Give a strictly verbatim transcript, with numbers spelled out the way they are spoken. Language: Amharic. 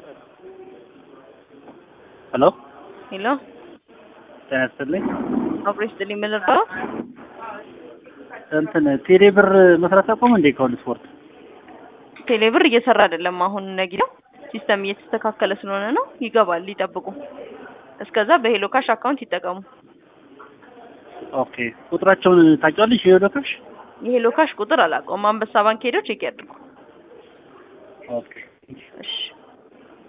ሄሎ ሄሎ ተነስተልኝ አብሬሽ ደሊ መለርባው እንትን ቴሌ ብር መስራት አቆም እንዴ? ከሁሉ ስፖርት ቴሌ ብር እየሰራ አይደለም። አሁን ነጊው ሲስተም እየተስተካከለ ስለሆነ ነው። ይገባል፣ ይጠብቁ። እስከዛ በሄሎ ካሽ አካውንት ይጠቀሙ። ኦኬ ቁጥራቸውን ታውቂዋለሽ? የሄሎ ካሽ የሄሎ ካሽ ቁጥር አላውቀውም። አንበሳ ባንክ ሄደው ቼክ ያድርጉ። ኦኬ እሺ